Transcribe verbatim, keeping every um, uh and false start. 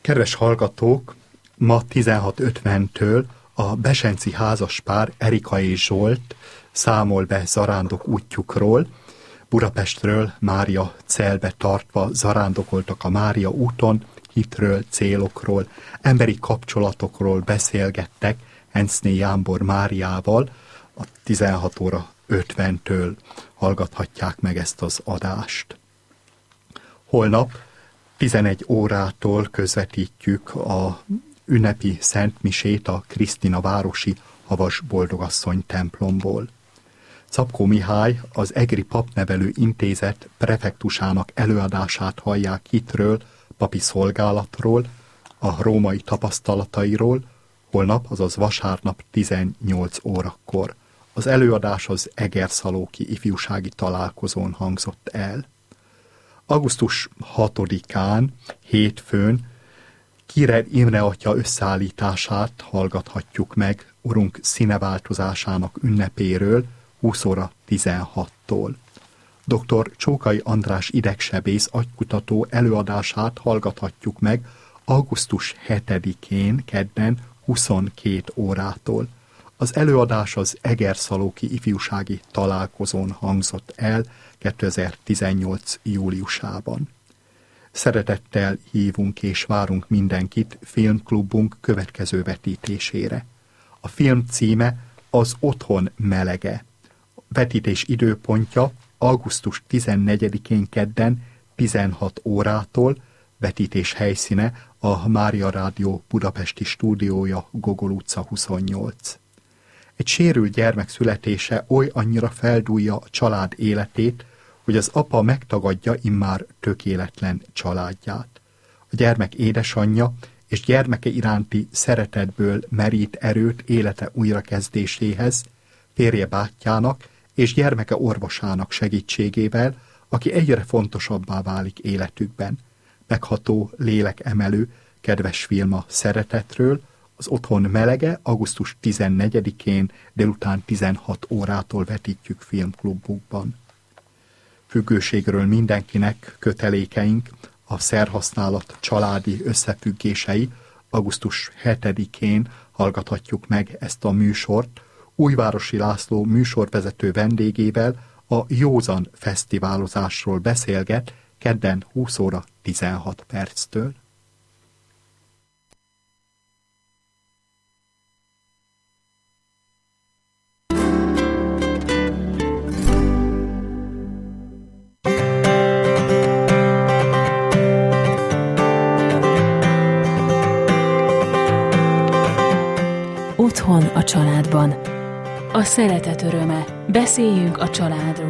Kedves hallgatók, ma tizenhat ötventől a besenci házaspár Erika és Zsolt számol be zarándok útjukról. Budapestről Mária Celbe tartva zarándokoltak a Mária úton, hitről, célokról, emberi kapcsolatokról beszélgettek Enczné Jámbor Máriával. A tizenhat óra ötventől hallgathatják meg ezt az adást. Holnap tizenegy órától közvetítjük a ünnepi szentmisét a Krisztina városi Havas Boldogasszony templomból. Szabkó Mihály, az Egri Papnevelő Intézet prefektusának előadását hallják hitről, papi szolgálatról, a római tapasztalatairól, holnap, azaz vasárnap tizennyolc órakor. Az előadás az Egerszalóki ifjúsági találkozón hangzott el. augusztus hatodikán, hétfőn Kirer Imre atya összeállítását hallgathatjuk meg Urunk színeváltozásának ünnepéről húsz óra tizenhattól. doktor Csókai András idegsebész agykutató előadását hallgathatjuk meg augusztus hetedikén, kedden huszonkét órától. Az előadás az Egerszalóki ifjúsági találkozón hangzott el kétezer-tizennyolc júliusában. Szeretettel hívunk és várunk mindenkit filmklubunk következő vetítésére. A film címe Az otthon melege. Vetítés időpontja augusztus tizennegyedikén kedden tizenhat órától, vetítés helyszíne a Mária Rádió budapesti stúdiója, Gogol utca huszonnyolc. Egy sérült gyermek születése oly annyira feldúlja a család életét, hogy az apa megtagadja immár tökéletlen családját. A gyermek édesanyja és gyermeke iránti szeretetből merít erőt élete újrakezdéséhez, férje bátyjának és gyermeke orvosának segítségével, aki egyre fontosabbá válik életükben. Megható, lélekemelő, kedves film a szeretetről, Az otthon melege, augusztus tizennegyedikén délután tizenhat órától vetítjük filmklubukban. Függőségről mindenkinek kötelékeink, a szerhasználat családi összefüggései, augusztus hetedikén hallgathatjuk meg ezt a műsort, Újvárosi László műsorvezető vendégével a Józan fesztiválozásról beszélget kedden húsz óra tizenhat perctől. Otthon a családban. A szeretet öröme. Beszéljünk a családról.